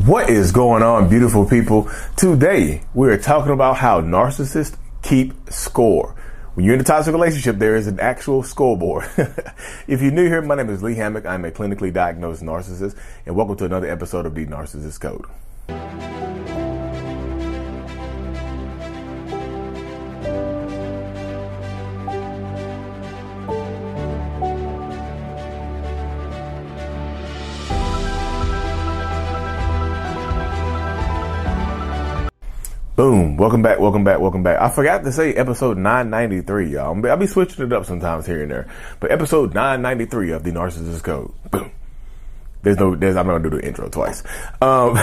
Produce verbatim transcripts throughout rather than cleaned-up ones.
What is going on, beautiful people? Today, we're talking about how narcissists keep score. When you're in a toxic relationship, there is an actual scoreboard. If you're new here, my name is Lee Hammock. I'm a clinically diagnosed narcissist, and welcome to another episode of The Narcissist Code. Boom. Welcome back. Welcome back. Welcome back. I forgot to say episode nine ninety-three, y'all. I'll be switching it up sometimes here and there. But episode nine ninety-three of The Narcissist Code. Boom. There's no, there's, I'm not going to do the intro twice. Um,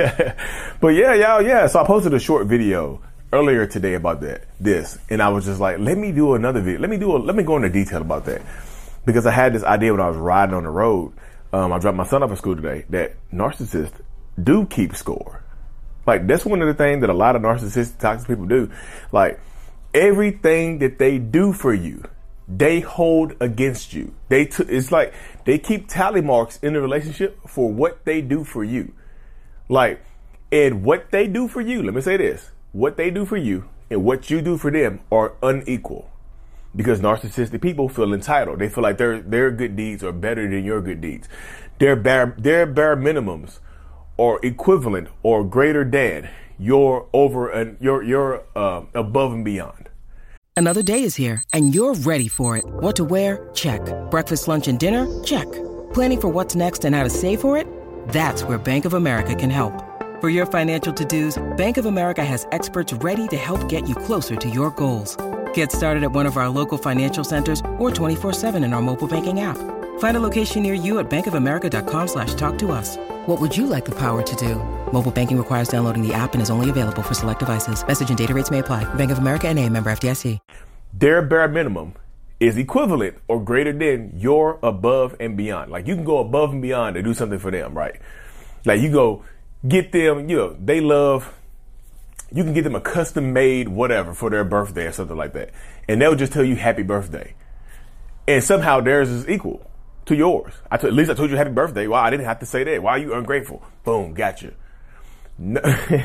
but yeah, y'all, yeah. So I posted a short video earlier today about that, this. And I was just like, let me do another video. Let me do a, let me go into detail about that. Because I had this idea when I was riding on the road. Um, I dropped my son off at school today that narcissists do keep score. Like, that's one of the things that a lot of narcissistic, toxic people do. Like, everything that they do for you, they hold against you. They t- It's like they keep tally marks in the relationship for what they do for you. Like, and what they do for you, let me say this, what they do for you and what you do for them are unequal. Because narcissistic people feel entitled. They feel like their their good deeds are better than your good deeds. Their bare, their bare minimums or equivalent or greater than your over and your your uh, above and beyond. Another day is here and you're ready for it. What to wear? Check. Breakfast, lunch, and dinner? Check. Planning for what's next and how to save for it? That's where Bank of America can help. For your financial to-dos, Bank of America has experts ready to help get you closer to your goals. Get started at one of our local financial centers or twenty-four seven in our mobile banking app. Find a location near you at bankofamerica.com slash talk to us. What would you like the power to do? Mobile banking requires downloading the app and is only available for select devices. Message and data rates may apply. Bank of America N A, member F D I C. Their bare minimum is equivalent or greater than your above and beyond. Like, you can go above and beyond to do something for them, right? Like, you go get them, you know, they love, you can get them a custom made whatever for their birthday or something like that. And they'll just tell you happy birthday. And somehow theirs is equal to yours. I t- at least I told you happy birthday. Wow, I didn't have to say that. Why are you ungrateful? Boom, gotcha. No.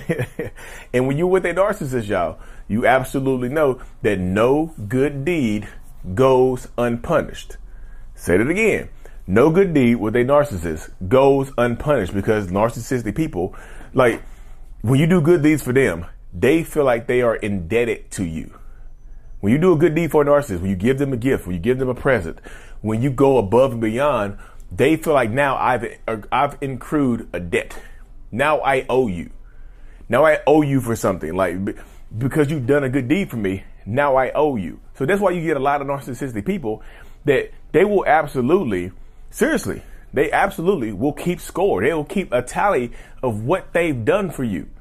And when you're with a narcissist, y'all, you absolutely know that no good deed goes unpunished. Say that again. No good deed with a narcissist goes unpunished, because narcissistic people, like, when you do good deeds for them, they feel like they are indebted to you. When you do a good deed for a narcissist, when you give them a gift, when you give them a present, when you go above and beyond, they feel like now I've I've accrued a debt. Now I owe you. Now I owe you for something. Like, because you've done a good deed for me, now I owe you. So that's why you get a lot of narcissistic people that they will absolutely, seriously, they absolutely will keep score. They will keep a tally of what they've done for you.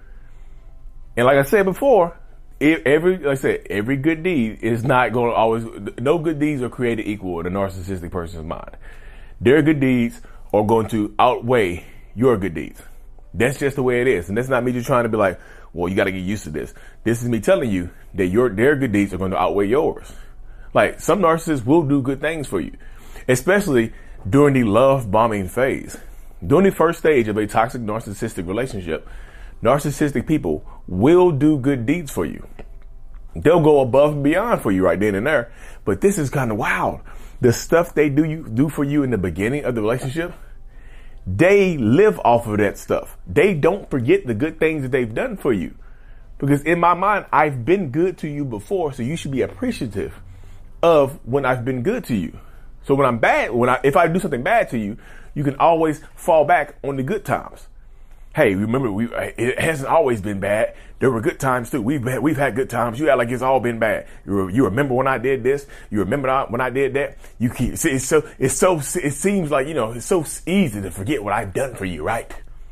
And like I said before, Every, like I said, every good deed is not going to always, no good deeds are created equal in a narcissistic person's mind. Their good deeds are going to outweigh your good deeds. That's just the way it is. And that's not me just trying to be like, well, you got to get used to this. This is me telling you that your, their good deeds are going to outweigh yours. Like, some narcissists will do good things for you, especially during the love bombing phase. During the first stage of a toxic narcissistic relationship, narcissistic people will do good deeds for you. They'll go above and beyond for you right then and there. But this is kind of wild. The stuff they do you do for you in the beginning of the relationship, they live off of that stuff. They don't forget the good things that they've done for you. Because in my mind, I've been good to you before, so you should be appreciative of when I've been good to you. So when I'm bad, when I if I do something bad to you, you can always fall back on the good times. Hey, remember, we it hasn't always been bad. There were good times too. We've had, we've had good times. You act like it's all been bad. You, you remember when I did this? You remember when I did that? You keep it's so it's so it seems like, you know, it's so easy to forget what I've done for you, right?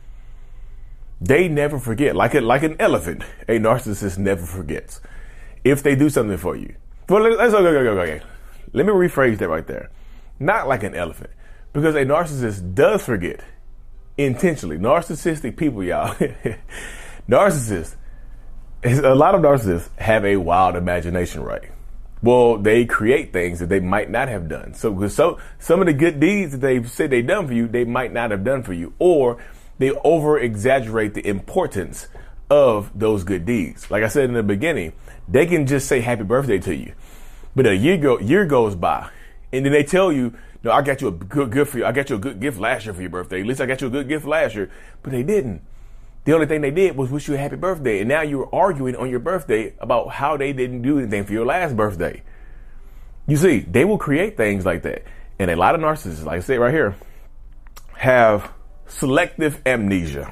They never forget. Like a, like an elephant, a narcissist never forgets if they do something for you. Well, let's go, go, go, go, go. Let me rephrase that right there. Not like an elephant, because a narcissist does forget. Intentionally. Narcissistic people, y'all. Narcissists, a lot of narcissists have a wild imagination, right? Well, they create things that they might not have done. So, so some of the good deeds that they've said they've done for you, they might not have done for you. Or they over exaggerate the importance of those good deeds. Like I said in the beginning, they can just say happy birthday to you, but a year go year goes by, and then they tell you, no, I got you a good gift for you. I got you a good gift last year for your birthday. At least I got you a good gift last year, but they didn't. The only thing they did was wish you a happy birthday, and now you're arguing on your birthday about how they didn't do anything for your last birthday. You see, they will create things like that, and a lot of narcissists, like I said right here, have selective amnesia.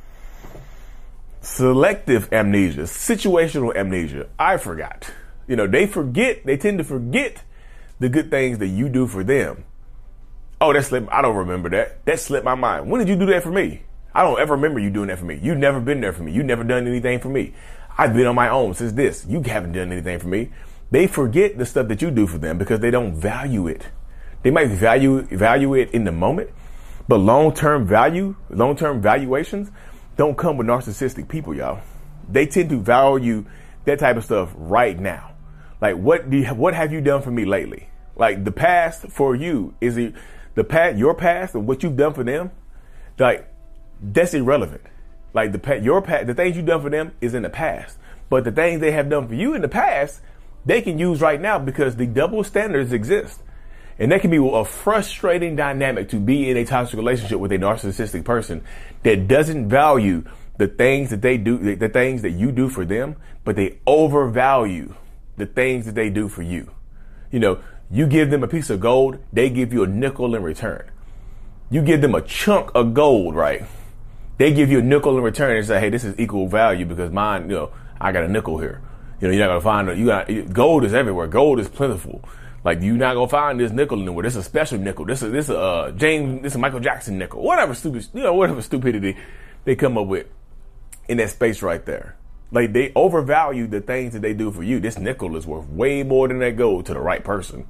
Selective amnesia, situational amnesia. I forgot. You know, they forget, they tend to forget the good things that you do for them. Oh, that slipped, I don't remember that. That slipped my mind. When did you do that for me? I don't ever remember you doing that for me. You've never been there for me. You've never done anything for me. I've been on my own since this. You haven't done anything for me. They forget the stuff that you do for them because they don't value it. They might value, value it in the moment, but long-term value, long-term valuations don't come with narcissistic people, y'all. They tend to value that type of stuff right now. Like, what do you, what have you done for me lately? Like, the past for you, is it the past, your past and what you've done for them? Like, that's irrelevant. Like, the past, your past, the things you've done for them is in the past, but the things they have done for you in the past, they can use right now because the double standards exist. And that can be a frustrating dynamic to be in a toxic relationship with a narcissistic person that doesn't value the things that they do, the things that you do for them, but they overvalue the things that they do for you. You know, you give them a piece of gold, they give you a nickel in return. You give them a chunk of gold, right? They give you a nickel in return and say, hey, this is equal value because mine, you know, I got a nickel here. You know, you're not gonna find it. You got gold is everywhere. Gold is plentiful. Like, you're not gonna find this nickel anywhere. This is a special nickel. This is this is uh James. This is Michael Jackson nickel. Whatever stupid, you know, whatever stupidity they come up with in that space right there. Like, they overvalue the things that they do for you. This nickel is worth way more than that gold to the right person.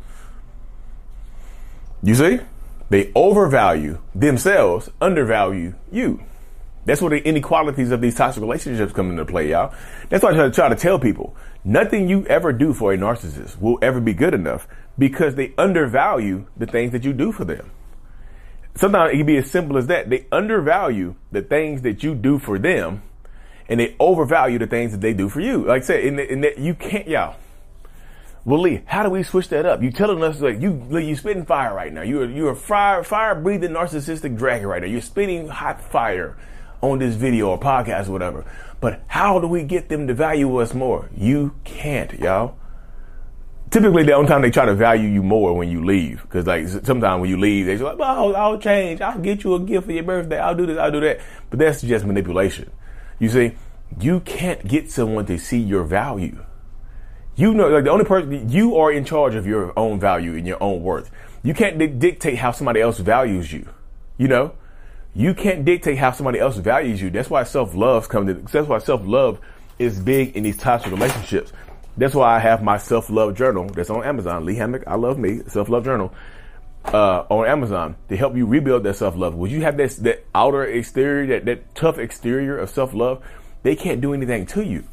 You see, they overvalue themselves, undervalue you. That's where the inequalities of these toxic relationships come into play, y'all. That's why I try to, try to tell people, nothing you ever do for a narcissist will ever be good enough because they undervalue the things that you do for them. Sometimes it can be as simple as that. They undervalue the things that you do for them and they overvalue the things that they do for you. Like I said, in, the, in the, you can't, y'all. Well, Lee, how do we switch that up? You telling us like you, Lee, you spitting fire right now. You're you're a fire fire breathing narcissistic dragon right now. You're spitting hot fire on this video or podcast or whatever. But how do we get them to value us more? You can't, y'all. Typically, the only time they try to value you more when you leave. Because like sometimes when you leave, they're like, well, I'll change. I'll get you a gift for your birthday. I'll do this. I'll do that. But that's just manipulation. You see, you can't get someone to see your value. You know, like the only person, you are in charge of your own value and your own worth. You can't di- dictate how somebody else values you. You know, you can't dictate how somebody else values you. That's why self-love comes in. That's why self-love is big in these toxic relationships. That's why I have my self-love journal that's on Amazon. Lee Hammock, I love me, self-love journal, uh, on Amazon to help you rebuild that self-love. Would you have that, that outer exterior, that, that tough exterior of self-love? They can't do anything to you.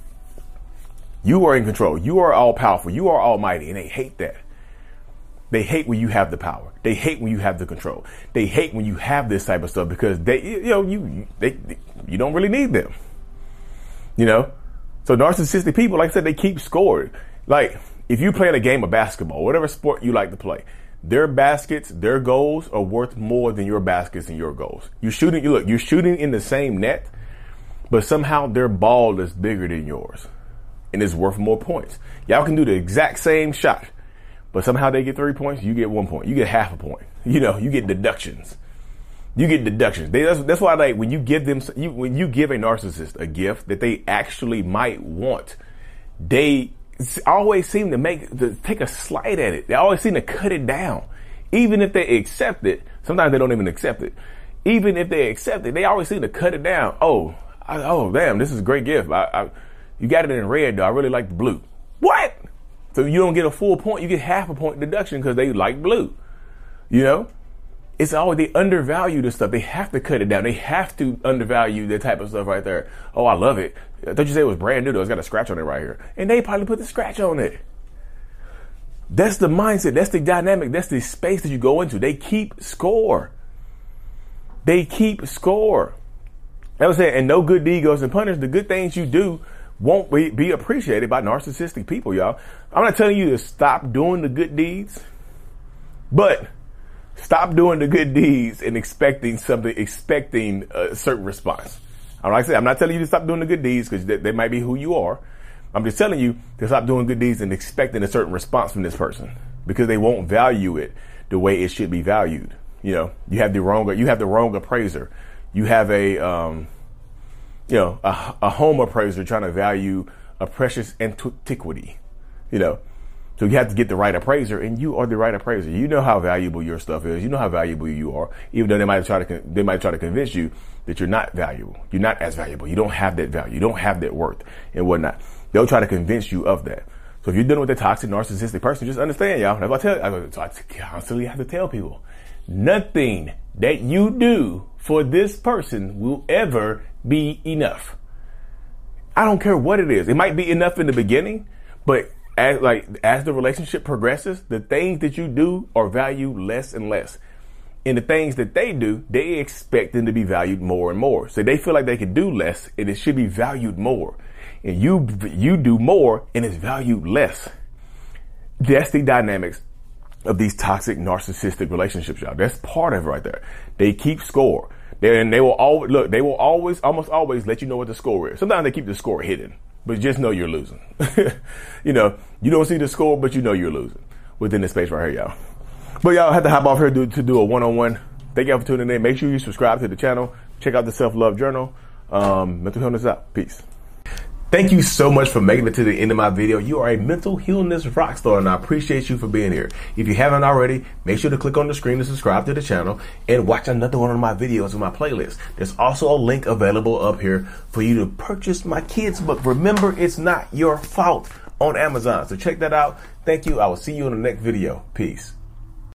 You are in control. You are all powerful. You are almighty. And they hate that. They hate when you have the power. They hate when you have the control. They hate when you have this type of stuff because they, you know, you, they, you don't really need them. You know? So narcissistic people, like I said, they keep scoring. Like if you play in a game of basketball, whatever sport you like to play, their baskets, their goals are worth more than your baskets and your goals. You're shooting, you look, you're shooting in the same net, but somehow their ball is bigger than yours. And it's worth more points. Y'all can do the exact same shot, but somehow they get three points, you get one point. You get half a point. You know, you get deductions. You get deductions. They, that's, that's why, like, when you give them, you, when you give a narcissist a gift that they actually might want, they always seem to make, to take a slight at it. They always seem to cut it down. Even if they accept it, sometimes they don't even accept it. Even if they accept it, they always seem to cut it down. Oh, I, oh, damn, this is a great gift. I, I You got it in red, though. I really like the blue. What? So you don't get a full point. You get half a point deduction because they like blue. You know? It's always, they undervalue this stuff. They have to cut it down. They have to undervalue that type of stuff right there. Oh, I love it. I thought you said it was brand new, though. It's got a scratch on it right here. And they probably put the scratch on it. That's the mindset. That's the dynamic. That's the space that you go into. They keep score. They keep score. I was saying, and no good deed goes unpunished. The good things you do won't be, be appreciated by narcissistic people, y'all. I'm not telling you to stop doing the good deeds, but stop doing the good deeds and expecting something, expecting a certain response. All right, like I said, I'm not telling you to stop doing the good deeds because they, they might be who you are. I'm just telling you to stop doing good deeds and expecting a certain response from this person because they won't value it the way it should be valued. You know, you have the wrong, you have the wrong appraiser. You have a, um, you know, a, a home appraiser trying to value a precious antiquity, you know. So you have to get the right appraiser, and you are the right appraiser. You know how valuable your stuff is. You know how valuable you are, even though they might try to they might try to convince you that you're not valuable. You're not as valuable. You don't have that value. You don't have that worth and whatnot. They'll try to convince you of that. So if you're dealing with a toxic, narcissistic person, just understand, y'all. That's what I tell. I, so I constantly have to tell people, nothing that you do for this person will ever be enough. I don't care what it is. It might be enough in the beginning, but As, like, as the relationship progresses, the things that you do are valued less and less. And the things that they do, they expect them to be valued more and more. So they feel like they can do less and it should be valued more. And you, you do more and it's valued less. That's the dynamics of these toxic narcissistic relationships, y'all. That's part of it right there. They keep score. They, and they will always, look, they will always, almost always let you know what the score is. Sometimes they keep the score hidden. But just know you're losing. You know, you don't see the score, but you know you're losing within this space right here, y'all. But y'all have to hop off here to, to do a one-on-one. Thank y'all for tuning in. Make sure you subscribe to the channel. Check out the Self-Love Journal. Um, mental Healness out. Peace. Thank you so much for making it to the end of my video. You are a mental healness rock star, and I appreciate you for being here. If you haven't already, make sure to click on the screen to subscribe to the channel and watch another one of my videos in my playlist. There's also a link available up here for you to purchase my kids' book, Remember It's Not Your Fault, on Amazon. So check that out. Thank you. I will see you in the next video. Peace.